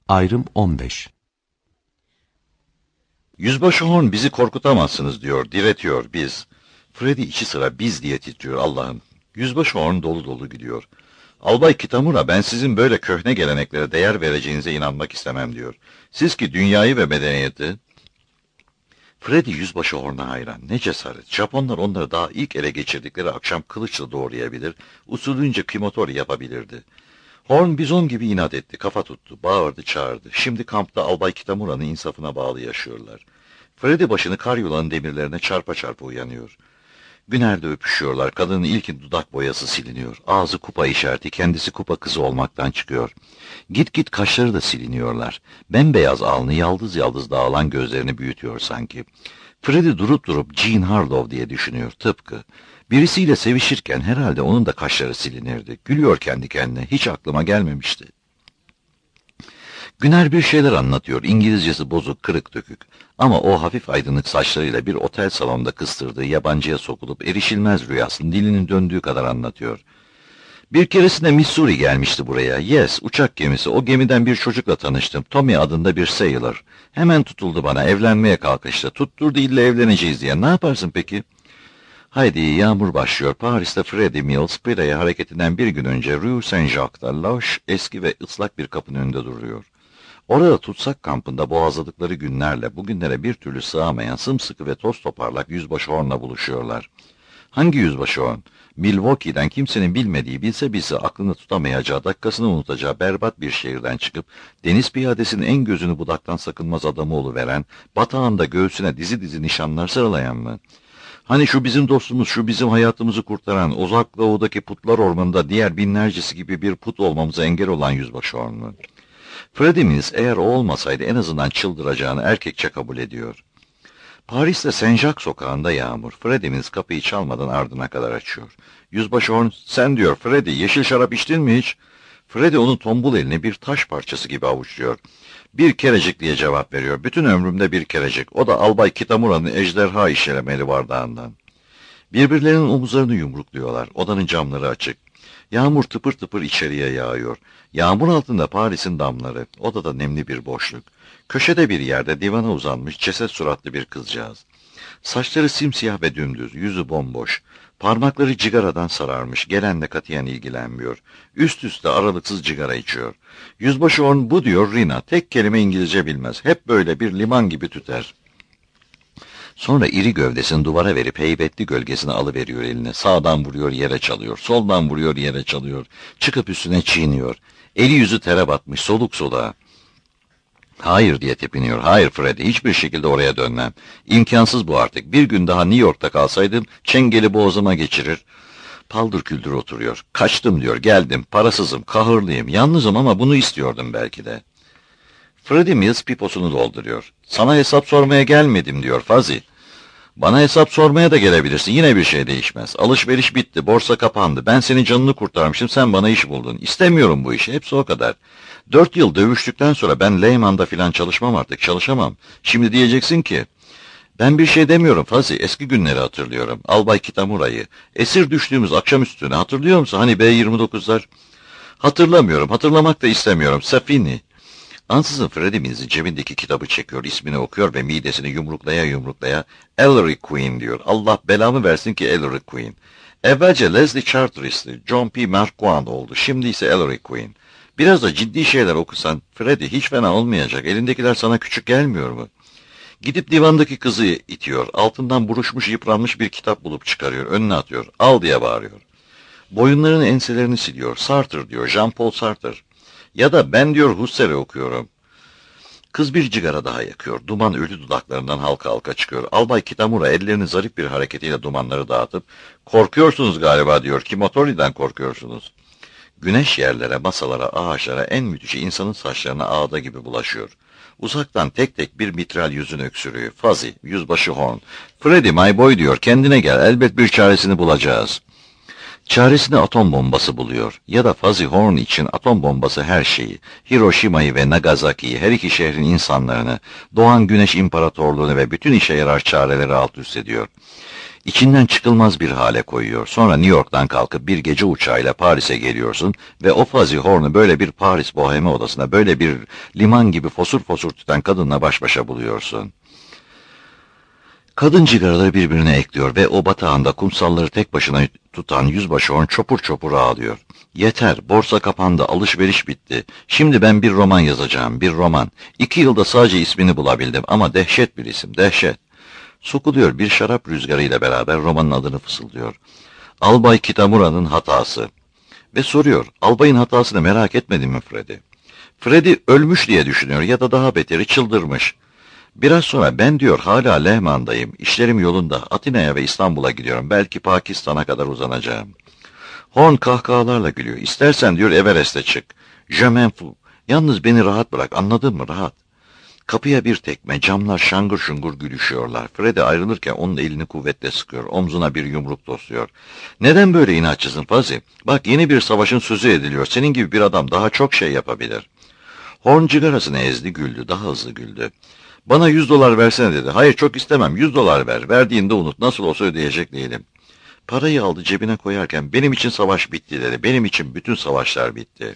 Ayrım 15. Yüzbaşı Horn bizi korkutamazsınız diyor, diretiyor biz. Freddy içi sıra biz diye titriyor Allah'ım. Yüzbaşı Horn dolu dolu gidiyor. Albay Kitamura ben sizin böyle köhne geleneklere değer vereceğinize inanmak istemem diyor. Siz ki dünyayı ve medeniyeti... Freddy yüzbaşı Horn'a hayran. Ne cesaret. Japonlar onları daha ilk ele geçirdikleri akşam kılıçla doğrayabilir, usulünce kimotori yapabilirdi. Horn bizon gibi inat etti, kafa tuttu, bağırdı, çağırdı. Şimdi kampta Albay Kitamura'nın insafına bağlı yaşıyorlar. Freddy başını kar yulanın demirlerine çarpa çarpa uyanıyor. Günerde öpüşüyorlar, kadının ilkin dudak boyası siliniyor. Ağzı kupa işareti, kendisi kupa kızı olmaktan çıkıyor. Git git kaşları da siliniyorlar. Bembeyaz alnı yaldız yaldız dağılan gözlerini büyütüyor sanki. Freddy durup durup Jean Harlow diye düşünüyor tıpkı. Birisiyle sevişirken herhalde onun da kaşları silinirdi. Gülüyor kendi kendine, hiç aklıma gelmemişti. Güner bir şeyler anlatıyor, İngilizcesi bozuk, kırık dökük. Ama o hafif aydınlık saçlarıyla bir otel salonunda kıstırdığı yabancıya sokulup erişilmez rüyasının dilinin döndüğü kadar anlatıyor. Bir keresinde Missouri gelmişti buraya. Yes, uçak gemisi. O gemiden bir çocukla tanıştım. Tommy adında bir sailor. Hemen tutuldu bana, evlenmeye kalkıştı. Tutturdu ille evleneceğiz diye. Ne yaparsın peki? Haydi yağmur başlıyor. Paris'te Freddy Mills, Pireye hareketinden bir gün önce Rue Saint-Jacques'ta loş, eski ve ıslak bir kapının önünde duruyor. Orada tutsak kampında boğazladıkları günlerle bugünlere bir türlü sığamayan sımsıkı ve toz toparlak yüzbaşı Horn'la buluşuyorlar. Hangi yüzbaşı Horn? Milwaukee'den kimsenin bilmediği, bilse bilse aklını tutamayacağı, dakikasını unutacağı berbat bir şehirden çıkıp, deniz piyadesinin en gözünü budaktan sakınmaz adamı oluveren, batağında göğsüne dizi dizi nişanlar sıralayan mı? Hani şu bizim dostumuz, şu bizim hayatımızı kurtaran, uzak doğudaki putlar ormanında diğer binlercesi gibi bir put olmamıza engel olan yüzbaşı Horn mu? Freddy Mills eğer o olmasaydı en azından çıldıracağını erkekçe kabul ediyor. Paris'te Saint-Jacques sokağında yağmur. Freddy Mills kapıyı çalmadan ardına kadar açıyor. Yüzbaşı Horn, sen diyor Freddy, yeşil şarap içtin mi hiç? Freddy onun tombul elini bir taş parçası gibi avuçluyor. Bir kerecik diye cevap veriyor. Bütün ömrümde bir kerecik. O da Albay Kitamura'nın ejderha işlemeli bardağından. Birbirlerinin omuzlarını yumrukluyorlar. Odanın camları açık. Yağmur tıpır tıpır içeriye yağıyor. Yağmur altında Paris'in damları. Odada nemli bir boşluk. Köşede bir yerde divana uzanmış ceset suratlı bir kızcağız. Saçları simsiyah ve dümdüz, yüzü bomboş. Parmakları cigaradan sararmış, gelenle katiyen ilgilenmiyor. Üst üste aralıksız cigara içiyor. Yüzbaşı Horn bu diyor Rina, tek kelime İngilizce bilmez. Hep böyle bir liman gibi tüter. Sonra iri gövdesini duvara verip heybetli gölgesini alıveriyor eline. Sağdan vuruyor yere çalıyor, soldan vuruyor yere çalıyor. Çıkıp üstüne çiğniyor. Eli yüzü tere batmış, soluk soluğa. Hayır diye tepiniyor. Hayır Freddy, hiçbir şekilde oraya dönmem. İmkansız bu artık. Bir gün daha New York'ta kalsaydım çengeli boğazıma geçirir. Paldır küldür oturuyor. Kaçtım diyor, geldim, parasızım, kahırlıyım, yalnızım ama bunu istiyordum belki de. Freddy Mills piposunu dolduruyor. Sana hesap sormaya gelmedim diyor Fazi. Bana hesap sormaya da gelebilirsin, yine bir şey değişmez. Alışveriş bitti, borsa kapandı. Ben senin canını kurtarmışım, sen bana iş buldun. İstemiyorum bu işi, hepsi o kadar. 4 yıl dövüştükten sonra ben Lehman'da filan çalışmam artık, çalışamam. Şimdi diyeceksin ki, ben bir şey demiyorum Fazi, eski günleri hatırlıyorum. Albay Kitamura'yı, esir düştüğümüz akşamüstüne hatırlıyor musun? Hani B-29'lar? Hatırlamıyorum, hatırlamak da istemiyorum. Safini. Ansızın Freddy Mills'in cebindeki kitabı çekiyor, ismini okuyor ve midesini yumruklaya yumruklaya Ellery Queen diyor. Allah belamı versin ki Ellery Queen. Evvelce Leslie Charteris'ti, John P. Marquand oldu, şimdi ise Ellery Queen. Biraz da ciddi şeyler okusan Freddy hiç fena olmayacak, elindekiler sana küçük gelmiyor mu? Gidip divandaki kızı itiyor, altından buruşmuş yıpranmış bir kitap bulup çıkarıyor, önüne atıyor, al diye bağırıyor. Boyunlarını enselerini siliyor, Sartre diyor, Jean-Paul Sartre. Ya da ben diyor Husserl'i okuyorum. Kız bir cigara daha yakıyor. Duman ölü dudaklarından halka halka çıkıyor. Albay Kitamura ellerini zarif bir hareketiyle dumanları dağıtıp korkuyorsunuz galiba diyor. Kimotori'den korkuyorsunuz. Güneş yerlere, masalara, ağaçlara, en müthişi insanın saçlarına ağda gibi bulaşıyor. Uzaktan tek tek bir mitral yüzün öksürüğü. Fazi, yüzbaşı Horn. Freddy my boy diyor, kendine gel, elbet bir çaresini bulacağız. Çaresini atom bombası buluyor. Ya da Fuzzy Horn için atom bombası her şeyi. Hiroşima'yı ve Nagasaki'yi, her iki şehrin insanlarını, doğan güneş imparatorluğunu ve bütün işe yarar çareleri alt üst ediyor. İçinden çıkılmaz bir hale koyuyor. Sonra New York'tan kalkıp bir gece uçağıyla Paris'e geliyorsun ve o Fuzzy Horn'u böyle bir Paris bohemi odasına, böyle bir liman gibi fosur fosur tüten kadınla baş başa buluyorsun. Kadın cigaraları birbirine ekliyor ve o batağında kumsalları tek başına tutan yüzbaşı Horn çopur çopur ağlıyor. Yeter, borsa kapandı, alışveriş bitti. Şimdi ben bir roman yazacağım, bir roman. 2 yılda sadece ismini bulabildim ama dehşet bir isim, dehşet. Sokuluyor, bir şarap rüzgarıyla beraber romanın adını fısıldıyor. Albay Kitamura'nın hatası. Ve soruyor, albayın hatasını merak etmedin mi Freddy? Freddy ölmüş diye düşünüyor ya da daha beteri çıldırmış. Biraz sonra ben diyor hala Lehman'dayım, işlerim yolunda, Atina'ya ve İstanbul'a gidiyorum, belki Pakistan'a kadar uzanacağım. Horn kahkahalarla gülüyor, İstersen diyor Everest'e çık. Je m'en fous. Yalnız beni rahat bırak, anladın mı, rahat. Kapıya bir tekme, camlar şangır şungur gülüşüyorlar. Freddy ayrılırken onun elini kuvvetle sıkıyor, omzuna bir yumruk tosluyor. Neden böyle inatçısın Fuzzy? Bak yeni bir savaşın sözü ediliyor, senin gibi bir adam daha çok şey yapabilir. Horn cigarasını ezdi, güldü, daha hızlı güldü. Bana $100 versene dedi. Hayır çok istemem, $100 ver, verdiğinde unut, nasıl olsa ödeyecek değilim. Parayı aldı cebine koyarken benim için savaş bitti dedi, benim için bütün savaşlar bitti.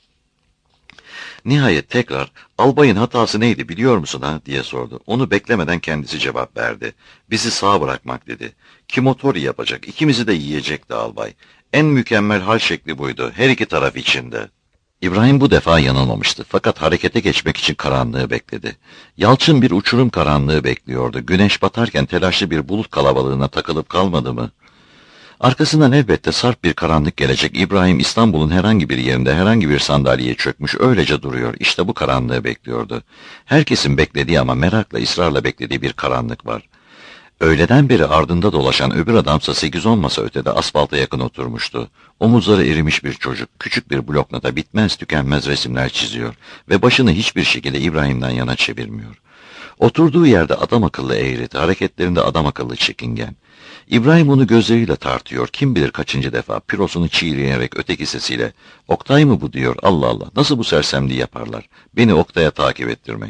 Nihayet tekrar, albayın hatası neydi biliyor musun ha diye sordu. Onu beklemeden kendisi cevap verdi. Bizi sağ bırakmak dedi. Kimotori yapacak, ikimizi de yiyecekti albay. En mükemmel hal şekli buydu, her iki taraf içinde. İbrahim bu defa yanılmamıştı fakat harekete geçmek için karanlığı bekledi. Yalçın bir uçurum karanlığı bekliyordu. Güneş batarken telaşlı bir bulut kalabalığına takılıp kalmadı mı? Arkasından elbette sarp bir karanlık gelecek. İbrahim İstanbul'un herhangi bir yerinde herhangi bir sandalyeye çökmüş öylece duruyor. İşte bu karanlığı bekliyordu. Herkesin beklediği ama merakla ısrarla beklediği bir karanlık var. Öğleden beri ardında dolaşan öbür adamsa 8-10 masa ötede asfalta yakın oturmuştu. Omuzları erimiş bir çocuk, küçük bir bloknota bitmez tükenmez resimler çiziyor ve başını hiçbir şekilde İbrahim'den yana çevirmiyor. Oturduğu yerde adam akıllı eğreti, hareketlerinde adam akıllı çekingen. İbrahim onu gözleriyle tartıyor, kim bilir kaçıncı defa, pirosunu çiğneyerek öteki sesiyle, Oktay mı bu diyor, Allah Allah, nasıl bu sersemliği yaparlar, beni Oktay'a takip ettirmek.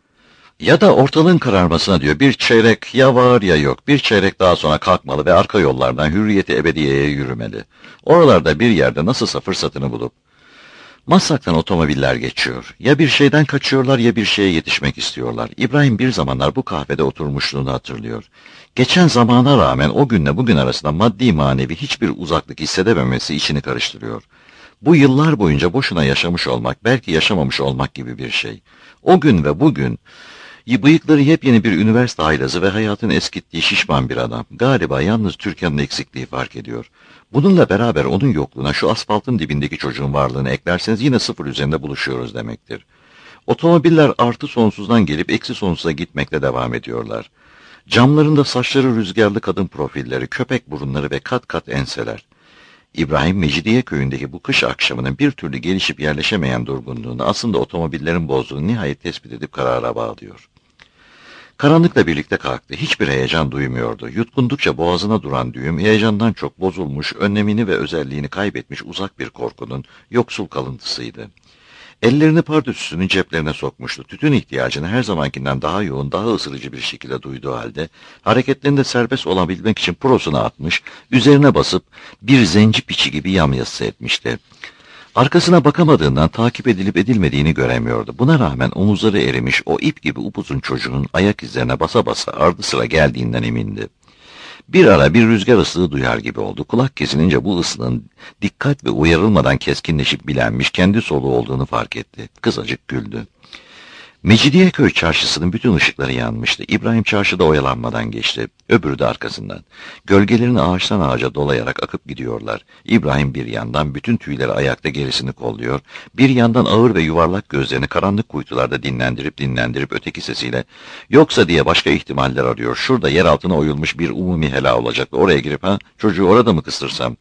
Ya da ortalığın kararmasına diyor, bir çeyrek ya var ya yok, bir çeyrek daha sonra kalkmalı ve arka yollardan hürriyeti ebediyeye yürümeli. Oralarda bir yerde nasılsa fırsatını bulup, Maslak'tan otomobiller geçiyor. Ya bir şeyden kaçıyorlar ya bir şeye yetişmek istiyorlar. İbrahim bir zamanlar bu kahvede oturmuşluğunu hatırlıyor. Geçen zamana rağmen o günle bugün arasında maddi manevi hiçbir uzaklık hissedememesi içini karıştırıyor. Bu yıllar boyunca boşuna yaşamış olmak, belki yaşamamış olmak gibi bir şey. O gün ve bugün, bıyıkları yepyeni bir üniversite haylazı ve hayatın eskittiği şişman bir adam. Galiba yalnız Türkan'ın eksikliği fark ediyor. Bununla beraber onun yokluğuna şu asfaltın dibindeki çocuğun varlığını eklerseniz yine sıfır üzerinde buluşuyoruz demektir. Otomobiller artı sonsuzdan gelip eksi sonsuza gitmekle devam ediyorlar. Camlarında saçları rüzgarlı kadın profilleri, köpek burunları ve kat kat enseler. İbrahim Mecidiye köyündeki bu kış akşamının bir türlü gelişip yerleşemeyen durgunluğunu aslında otomobillerin bozduğunu nihayet tespit edip karara bağlıyor. Karanlıkla birlikte kalktı. Hiçbir heyecan duymuyordu. Yutkundukça boğazına duran düğüm heyecandan çok bozulmuş, önlemini ve özelliğini kaybetmiş uzak bir korkunun yoksul kalıntısıydı. Ellerini pardösüsünün ceplerine sokmuştu. Tütün ihtiyacını her zamankinden daha yoğun, daha ısırıcı bir şekilde duyduğu halde, hareketlerinde serbest olabilmek için prosuna atmış, üzerine basıp bir zenci piçi gibi yamyassı etmişti. Arkasına bakamadığından takip edilip edilmediğini göremiyordu. Buna rağmen omuzları erimiş o ip gibi upuzun çocuğun ayak izlerine basa basa ardı sıra geldiğinden emindi. Bir ara bir rüzgar ıslığı duyar gibi oldu. Kulak kesilince bu ıslığın dikkat ve uyarılmadan keskinleşip bilenmiş kendi soluğu olduğunu fark etti. Kısacık güldü. Mecidiyeköy çarşısının bütün ışıkları yanmıştı. İbrahim çarşıda oyalanmadan geçti. Öbürü de arkasından. Gölgelerini ağaçtan ağaca dolayarak akıp gidiyorlar. İbrahim bir yandan bütün tüyleri ayakta gerisini kolluyor. Bir yandan ağır ve yuvarlak gözlerini karanlık kuytularda dinlendirip öteki sesiyle yoksa diye başka ihtimaller arıyor. Şurada yer altına oyulmuş bir umumi hela olacaktı. Oraya girip çocuğu orada mı kıstırsam?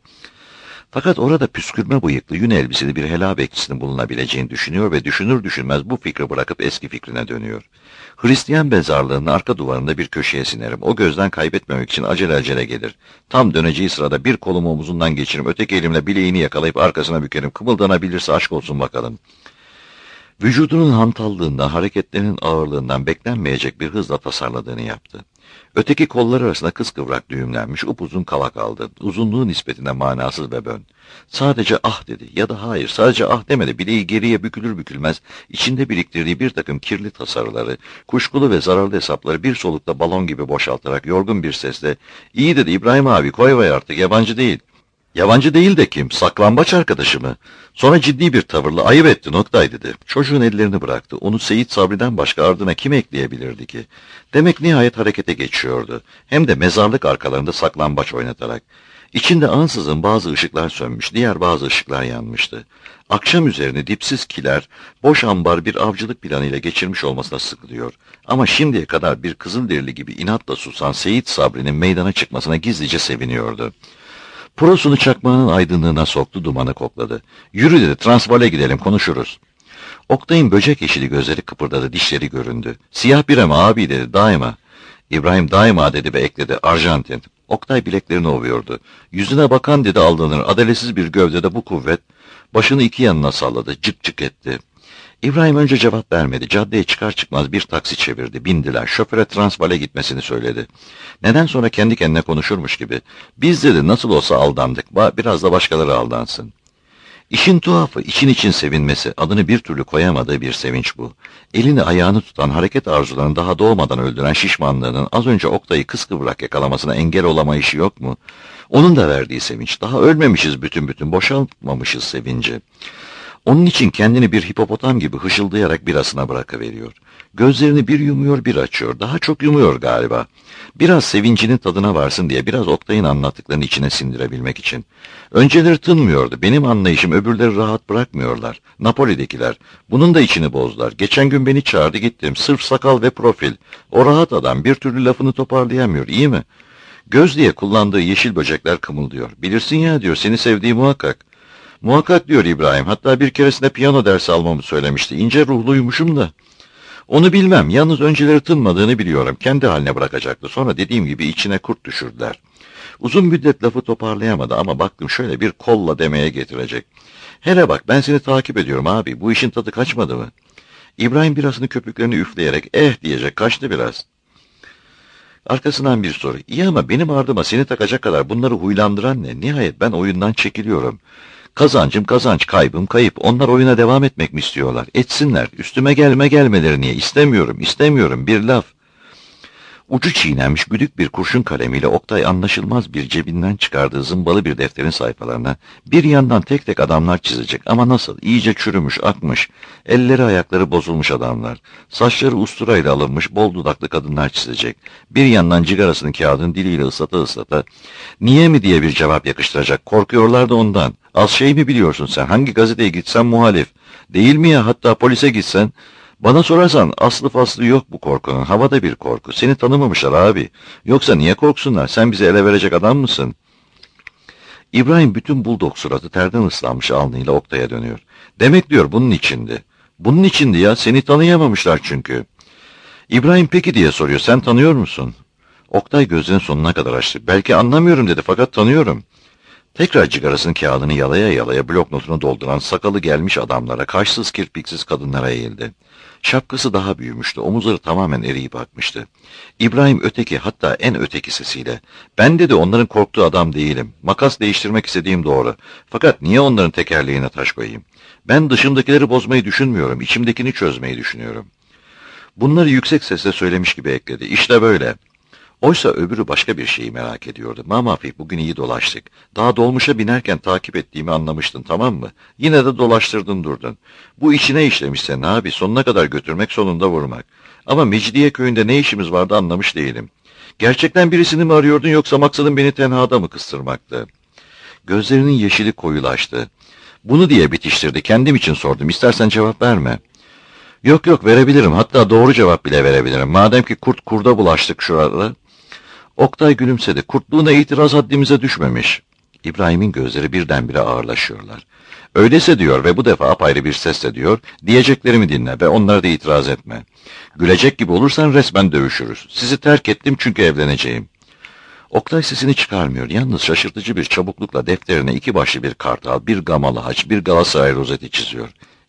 Fakat orada püskürme bıyıklı, yün elbiseli bir hela bekçisinin bulunabileceğini düşünüyor ve düşünür düşünmez bu fikri bırakıp eski fikrine dönüyor. Hristiyan mezarlığının arka duvarında bir köşeye sinerim. O gözden kaybetmemek için acele gelir. Tam döneceği sırada bir kolumu omuzundan geçiririm, öteki elimle bileğini yakalayıp arkasına bükerim. Kımıldanabilirse aşk olsun bakalım. Vücudunun hantallığından, hareketlerinin ağırlığından beklenmeyecek bir hızla tasarladığını yaptı. Öteki kollar arasında kıskıvrak düğümlenmiş upuzun kavak aldı. Uzunluğu nispetinde manasız ve bön. Sadece ah dedi ya da hayır sadece ah demedi. Bileği geriye bükülür bükülmez içinde biriktirdiği bir takım kirli tasarıları, kuşkulu ve zararlı hesapları bir solukta balon gibi boşaltarak yorgun bir sesle iyi dedi İbrahim abi koy vay artık yabancı değil. Yabancı değil de kim? Saklambaç arkadaşı mı? Sonra ciddi bir tavırla ayıp ettin Oktay dedi. Çocuğun ellerini bıraktı. Onu Seyit Sabri'den başka ardına kim ekleyebilirdi ki? Demek nihayet harekete geçiyordu. Hem de mezarlık arkalarında saklambaç oynatarak. İçinde ansızın bazı ışıklar sönmüş, diğer bazı ışıklar yanmıştı. Akşam üzerini dipsiz kiler, boş ambar bir avcılık planıyla geçirmiş olmasına sıkılıyor. Ama şimdiye kadar bir Kızılderili gibi inatla susan Seyit Sabri'nin meydana çıkmasına gizlice seviniyordu. Prosunu çakmağının aydınlığına soktu, dumanı kokladı. Yürü dedi, Transvaal'e gidelim, konuşuruz. Oktay'ın böcek yeşili gözleri kıpırdadı, dişleri göründü. Siyah bir ama abi dedi, daima. İbrahim daima dedi ve ekledi, Arjantin. Oktay bileklerini ovuyordu. Yüzüne bakan dedi aldanır, adaletsiz bir gövdede bu kuvvet. Başını iki yanına salladı, cık cık etti. İbrahim önce cevap vermedi. Caddeye çıkar çıkmaz bir taksi çevirdi. Bindiler. Şoföre Transvaal'e gitmesini söyledi. Neden sonra kendi kendine konuşurmuş gibi. Biz dedi nasıl olsa aldandık. Biraz da başkaları aldansın. İşin tuhafı, için sevinmesi, adını bir türlü koyamadığı bir sevinç bu. Elini ayağını tutan, hareket arzularını daha doğmadan öldüren şişmanlığının az önce Oktay'ı kıskıvrak yakalamasına engel olamayışı yok mu? Onun da verdiği sevinç. Daha ölmemişiz bütün, boşaltmamışız sevinci. Onun için kendini bir hipopotam gibi hışıldayarak birasına bırakıveriyor. Gözlerini bir yumuyor bir açıyor. Daha çok yumuyor galiba. Biraz sevincinin tadına varsın diye, biraz Oktay'ın anlattıklarını içine sindirebilmek için. Önceleri tınmıyordu. Benim anlayışım öbürleri rahat bırakmıyorlar. Napoli'dekiler. Bunun da içini bozdular. Geçen gün beni çağırdı gittim. Sırf sakal ve profil. O rahat adam bir türlü lafını toparlayamıyor. İyi mi? Göz diye kullandığı yeşil böcekler kımıldıyor. Bilirsin ya diyor seni sevdiği muhakkak. Muhakkak diyor İbrahim. Hatta bir keresinde piyano dersi almamı söylemişti. İnce ruhluymuşum da. Onu bilmem. Yalnız önceleri tınmadığını biliyorum. Kendi haline bırakacaktı. Sonra dediğim gibi içine kurt düşürdüler. Uzun müddet lafı toparlayamadı ama baktım şöyle bir kolla demeye getirecek. Hele bak ben seni takip ediyorum abi. Bu işin tadı kaçmadı mı? İbrahim birasını köpüklerini üfleyerek diyecek kaçtı biraz. Arkasından bir soru. İyi ama benim ardıma seni takacak kadar bunları huylandıran ne? Nihayet ben oyundan çekiliyorum. Kazancım kazanç, kaybım kayıp. Onlar oyuna devam etmek mi istiyorlar? Etsinler. Üstüme gelmeleri niye? İstemiyorum. Bir laf. Ucu çiğnenmiş güdük bir kurşun kalemiyle Oktay anlaşılmaz bir cebinden çıkardığı zımbalı bir defterin sayfalarına bir yandan tek tek adamlar çizecek. Ama nasıl? İyice çürümüş, akmış. Elleri ayakları bozulmuş adamlar. Saçları usturayla alınmış bol dudaklı kadınlar çizecek. Bir yandan cigarasını kağıdın diliyle ıslata niye mi diye bir cevap yakıştıracak. Korkuyorlar da ondan. Az şey mi biliyorsun sen? Hangi gazeteye gitsen muhalif. Değil mi ya? Hatta polise gitsen. Bana sorarsan aslı faslı yok bu korkunun. Havada bir korku. Seni tanımamışlar abi. Yoksa niye korksunlar? Sen bizi ele verecek adam mısın? İbrahim bütün buldog suratı terden ıslanmış alnıyla Oktay'a dönüyor. Demek diyor bunun içindi. Bunun içindi ya. Seni tanıyamamışlar çünkü. İbrahim peki diye soruyor. Sen tanıyor musun? Oktay gözlerinin sonuna kadar açtı. Belki anlamıyorum dedi fakat tanıyorum. Tekrar cigarasının kağıdını yalaya blok notunu dolduran sakalı gelmiş adamlara, kaşsız kirpiksiz kadınlara eğildi. Şapkası daha büyümüştü, omuzları tamamen eriyip akmıştı. İbrahim öteki, hatta en öteki sesiyle, ben dedi onların korktuğu adam değilim, makas değiştirmek istediğim doğru. Fakat niye onların tekerleğine taş koyayım? Ben dışımdakileri bozmayı düşünmüyorum, içimdekini çözmeyi düşünüyorum. Bunları yüksek sesle söylemiş gibi ekledi, İşte böyle. Oysa öbürü başka bir şeyi merak ediyordu. Mamafi bugün iyi dolaştık. Daha dolmuşa binerken takip ettiğimi anlamıştın tamam mı? Yine de dolaştırdın durdun. Bu içine işlemiş senin abi. Sonuna kadar götürmek sonunda vurmak. Ama Mecidiye köyünde ne işimiz vardı anlamış değilim. Gerçekten birisini mi arıyordun yoksa maksadın beni tenhada mı kıstırmaktı? Gözlerinin yeşili koyulaştı. Bunu diye bitiştirdi. Kendim için sordum. İstersen cevap verme. Yok verebilirim. Hatta doğru cevap bile verebilirim. Madem ki kurda bulaştık şurada. Oktay gülümsedi. Kurtluğuna itiraz haddimize düşmemiş. İbrahim'in gözleri birdenbire ağırlaşıyorlar. Öyleyse diyor ve bu defa apayrı bir sesle diyor, diyeceklerimi dinle ve onlara da itiraz etme. Gülecek gibi olursan resmen dövüşürüz. Sizi terk ettim çünkü evleneceğim. Oktay sesini çıkarmıyor. Yalnız şaşırtıcı bir çabuklukla defterine iki başlı bir kartal, bir gamalı haç, bir Galatasaray rozeti çiziyor.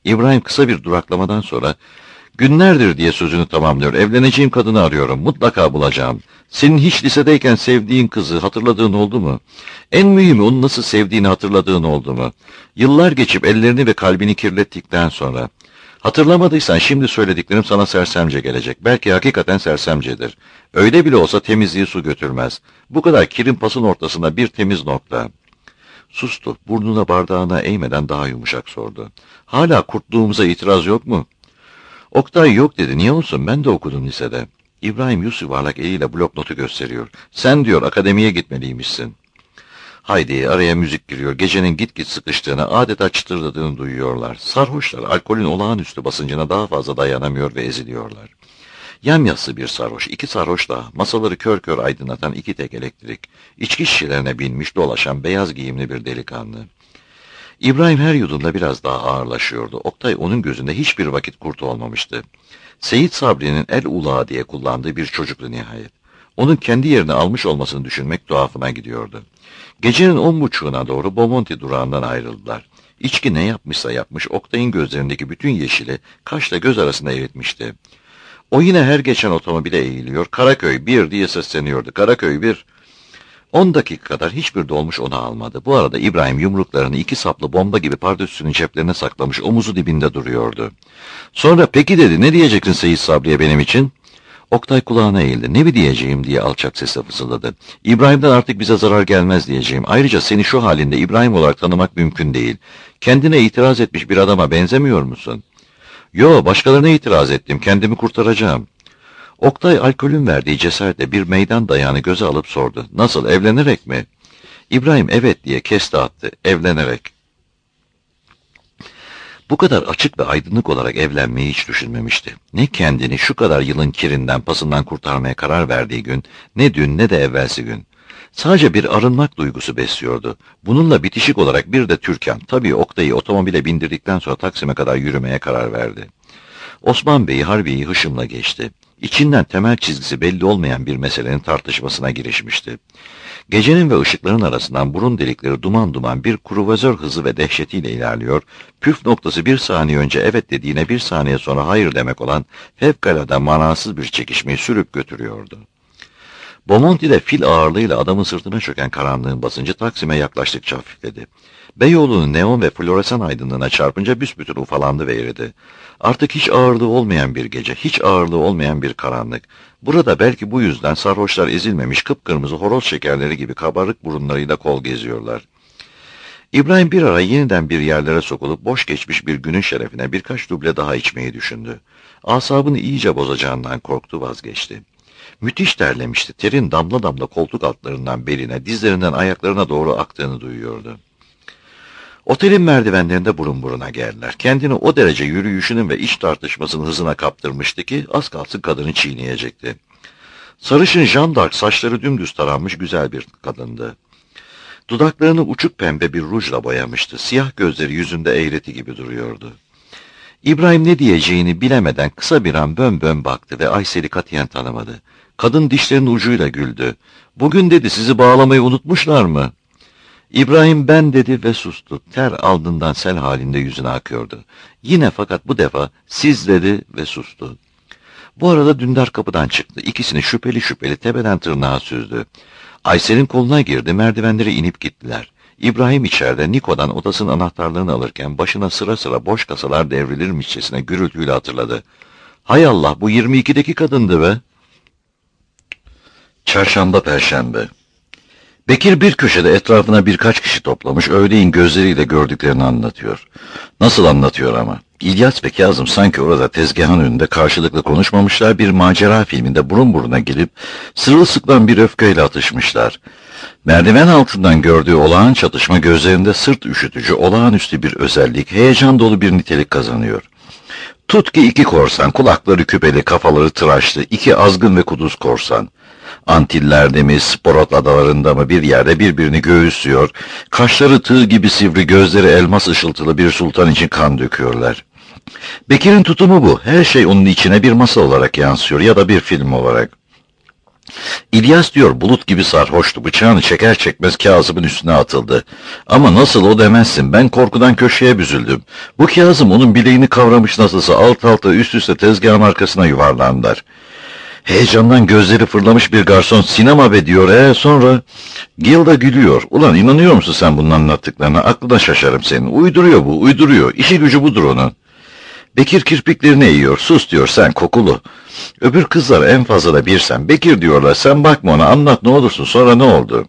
İbrahim kısa bir duraklamadan sonra, günlerdir diye sözünü tamamlıyor. Evleneceğim kadını arıyorum. Mutlaka bulacağım. Senin hiç lisedeyken sevdiğin kızı hatırladığın oldu mu? En mühimi onu nasıl sevdiğini hatırladığın oldu mu? Yıllar geçip ellerini ve kalbini kirlettikten sonra. Hatırlamadıysan şimdi söylediklerim sana sersemce gelecek. Belki hakikaten sersemcedir. Öyle bile olsa temizliği su götürmez. Bu kadar kirin pasın ortasında bir temiz nokta. Sustu. Burnuna bardağına eğmeden daha yumuşak sordu. Hala kurtluğumuza itiraz yok mu? Oktay yok dedi. Niye olsun? Ben de okudum lisede. İbrahim yüz yuvarlak eliyle blok notu gösteriyor. Sen diyor akademiye gitmeliymişsin. Haydi araya müzik giriyor. Gecenin git sıkıştığını, adeta çıtırdadığını duyuyorlar. Sarhoşlar alkolün olağanüstü basıncına daha fazla dayanamıyor ve eziliyorlar. Yamyassı bir sarhoş, iki sarhoş daha, masaları kör kör aydınlatan iki tek elektrik, içki şişelerine binmiş dolaşan beyaz giyimli bir delikanlı. İbrahim her yudumda biraz daha ağırlaşıyordu. Oktay onun gözünde hiçbir vakit kurt olmamıştı. Seyit Sabri'nin el ulağı diye kullandığı bir çocuktu nihayet. Onun kendi yerini almış olmasını düşünmek tuhafına gidiyordu. Gecenin 10.30'una doğru Bomonti durağından ayrıldılar. İçki ne yapmışsa yapmış, Oktay'ın gözlerindeki bütün yeşili kaşla göz arasında eritmişti. O yine her geçen otomobile eğiliyor, Karaköy 1 diye sesleniyordu. Karaköy 1. 10 dakika kadar hiçbir dolmuş onu almadı. Bu arada İbrahim yumruklarını iki saplı bomba gibi pardösünün ceplerine saklamış, omuzu dibinde duruyordu. Sonra peki dedi, ne diyeceksin Seyit Sabri'ye benim için? Oktay kulağına eğildi. Ne mi diyeceğim diye alçak sesle fısıldadı. İbrahim'den artık bize zarar gelmez diyeceğim. Ayrıca seni şu halinde İbrahim olarak tanımak mümkün değil. Kendine itiraz etmiş bir adama benzemiyor musun? Yo, başkalarına itiraz ettim. Kendimi kurtaracağım. Oktay alkolün verdiği cesaretle bir meydan dayağını göze alıp sordu. Nasıl, evlenerek mi? İbrahim evet diye kesti attı. Evlenerek. Bu kadar açık ve aydınlık olarak evlenmeyi hiç düşünmemişti. Ne kendini şu kadar yılın kirinden, pasından kurtarmaya karar verdiği gün, ne dün ne de evvelsi gün. Sadece bir arınmak duygusu besliyordu. Bununla bitişik olarak bir de Türkan. Tabii Oktay'ı otomobile bindirdikten sonra Taksim'e kadar yürümeye karar verdi. Osman Bey Harbiye'yi hışımla geçti. İçinden temel çizgisi belli olmayan bir meselenin tartışmasına girişmişti. Gecenin ve ışıkların arasından burun delikleri duman duman bir kruvazör hızı ve dehşetiyle ilerliyor, püf noktası bir saniye önce evet dediğine bir saniye sonra hayır demek olan fevkalade manasız bir çekişmeyi sürüp götürüyordu. Bomonti'de fil ağırlığıyla adamın sırtına çöken karanlığın basıncı Taksim'e yaklaştıkça hafifledi. Beyoğlu'nun neon ve floresan aydınlığına çarpınca büsbütün ufalandı ve eridi. Artık hiç ağırlığı olmayan bir gece, hiç ağırlığı olmayan bir karanlık. Burada belki bu yüzden sarhoşlar ezilmemiş kıpkırmızı horoz şekerleri gibi kabarık burunlarıyla kol geziyorlar. İbrahim bir ara yeniden bir yerlere sokulup boş geçmiş bir günün şerefine birkaç duble daha içmeyi düşündü. Asabını iyice bozacağından korktu, vazgeçti. Müthiş terlemişti, terin damla damla koltuk altlarından beline, dizlerinden ayaklarına doğru aktığını duyuyordu. Otelin merdivenlerinde burun buruna geldiler. Kendini o derece yürüyüşünün ve iç tartışmasının hızına kaptırmıştı ki az kalsın kadını çiğneyecekti. Sarışın Jeanne d'Arc, saçları dümdüz taranmış güzel bir kadındı. Dudaklarını uçuk pembe bir rujla boyamıştı. Siyah gözleri yüzünde eğreti gibi duruyordu. İbrahim ne diyeceğini bilemeden kısa bir an bön bön baktı ve Aysel'i katiyen tanımadı. Kadın dişlerinin ucuyla güldü. Bugün dedi, sizi bağlamayı unutmuşlar mı? İbrahim ben dedi ve sustu. Ter aldığından sel halinde yüzüne akıyordu. Yine fakat bu defa siz dedi ve sustu. Bu arada Dündar kapıdan çıktı. İkisini şüpheli şüpheli tepeden tırnağa süzdü. Aysel'in koluna girdi, merdivenleri inip gittiler. İbrahim içeride Niko'dan odasının anahtarlarını alırken başına sıra sıra boş kasalar devrilirmişçesine gürültüyle hatırladı. Hay Allah, bu 22'deki kadındı be. Çarşamba, Perşembe. Bekir bir köşede etrafına birkaç kişi toplamış, öğleyin gözleriyle gördüklerini anlatıyor. Nasıl anlatıyor ama? İlyas ve Kazım sanki orada tezgahın önünde karşılıklı konuşmamışlar, bir macera filminde burun buruna gelip sırılsıklam bir öfkeyle atışmışlar. Merdiven altından gördüğü olağan çatışma gözlerinde sırt üşütücü, olağanüstü bir özellik, heyecan dolu bir nitelik kazanıyor. Tut ki iki korsan, kulakları küpeli, kafaları tıraşlı, iki azgın ve kuduz korsan. Antiller'de mi, Sporot adalarında mı bir yerde birbirini göğüslüyor, kaşları tığ gibi sivri, gözleri elmas ışıltılı bir sultan için kan döküyorlar. Bekir'in tutumu bu, her şey onun içine bir masal olarak yansıyor ya da bir film olarak. İlyas diyor bulut gibi sarhoştu. Bıçağını çeker çekmez Kazım'ın üstüne atıldı. Ama nasıl o demezsin. Ben korkudan köşeye büzüldüm. Bu Kazım onun bileğini kavramış nasılsa alt alta üst üste tezgahın arkasına yuvarlandılar. Heyecandan gözleri fırlamış bir garson sinema be diyor. Sonra Gilda gülüyor. Ulan inanıyor musun sen bunun anlattıklarına? Aklına şaşarım senin. Uyduruyor bu, uyduruyor. İşi gücü budur onun. Bekir kirpiklerini eğiyor. Sus diyor sen kokulu. Öbür kızlar en fazla da bir sen. Bekir diyorlar. Sen bakma ona anlat ne olursun. Sonra ne oldu?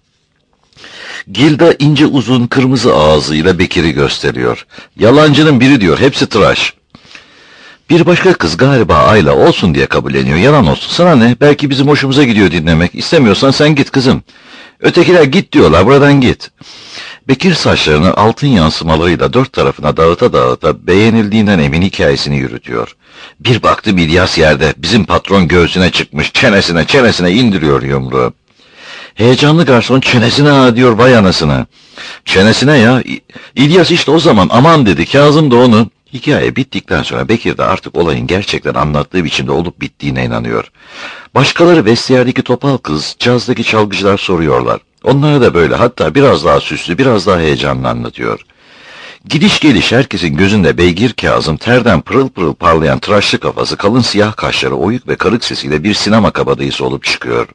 Gilda ince uzun kırmızı ağzıyla Bekir'i gösteriyor. Yalancının biri diyor. Hepsi tıraş. Bir başka kız galiba Ayla olsun diye kabulleniyor. Yalan olsun. Sana ne? Belki bizim hoşumuza gidiyor dinlemek. İstemiyorsan sen git kızım. Ötekiler git diyorlar. Buradan git. Bekir saçlarını altın yansımalarıyla dört tarafına dağıta dağıta beğenildiğinden emin hikayesini yürütüyor. Bir baktım İlyas yerde. Bizim patron göğsüne çıkmış. Çenesine indiriyor yumruğu. Heyecanlı garson çenesine ha diyor vay anasını. Çenesine ya. İlyas işte o zaman aman dedi. Kazım da onu. Hikaye bittikten sonra Bekir de artık olayın gerçekten anlattığı biçimde olup bittiğine inanıyor. Başkaları vestiyerdeki topal kız, cazdaki çalgıcılar soruyorlar. Onlara da böyle hatta biraz daha süslü, biraz daha heyecanlı anlatıyor. Gidiş geliş herkesin gözünde Beygir Kazım terden pırıl pırıl parlayan tıraşlı kafası, kalın siyah kaşları, oyuk ve karık sesiyle bir sinema kabadayısı olup çıkıyor.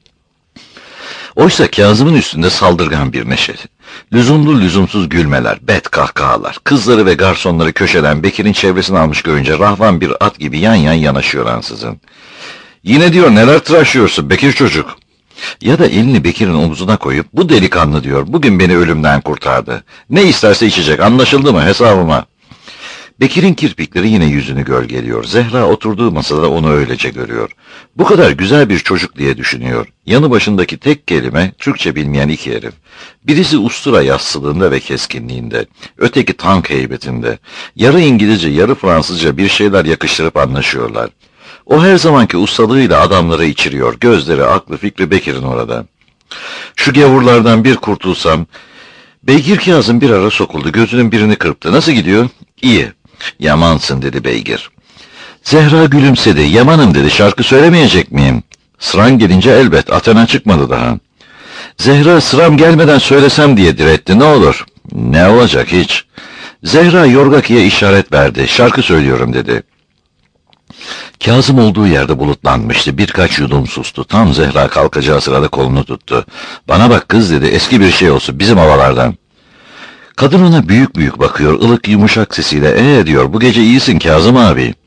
Oysa Kazım'ın üstünde saldırgan bir neşe. Lüzumlu lüzumsuz gülmeler, bet kahkahalar, kızları ve garsonları köşeden Bekir'in çevresini almış görünce rahvan bir at gibi yan yan yanaşıyor ansızın. Yine diyor neler tıraşlıyorsun Bekir çocuk. Ya da elini Bekir'in omzuna koyup bu delikanlı diyor bugün beni ölümden kurtardı. Ne isterse içecek anlaşıldı mı hesabıma. Bekir'in kirpikleri yine yüzünü gölgeliyor. Zehra oturduğu masada onu öylece görüyor. Bu kadar güzel bir çocuk diye düşünüyor. Yanı başındaki tek kelime Türkçe bilmeyen iki herif. Birisi ustura yassılığında ve keskinliğinde. Öteki tank heybetinde. Yarı İngilizce yarı Fransızca bir şeyler yakıştırıp anlaşıyorlar. O her zamanki ustalığıyla adamları içiriyor. Gözleri, aklı, fikri Bekir'in orada. Şu gavurlardan bir kurtulsam. Beygir Kazım bir ara sokuldu. Gözünün birini kırptı. Nasıl gidiyor? İyi. Yamansın dedi Beygir. Zehra gülümsedi. Yamanım dedi. Şarkı söylemeyecek miyim? Sıran gelince elbet. Athena çıkmadı daha. Zehra sıram gelmeden söylesem diye diretti. Ne olur? Ne olacak hiç. Zehra Yorgaki'ye işaret verdi. Şarkı söylüyorum dedi. Kazım olduğu yerde bulutlanmıştı. Birkaç yudum sustu. Tam Zehra kalkacağı sırada kolunu tuttu. Bana bak kız dedi. Eski bir şey olsun. Bizim havalardan. Kadın ona büyük büyük bakıyor. Ilık yumuşak sesiyle. Diyor bu gece iyisin Kazım abi.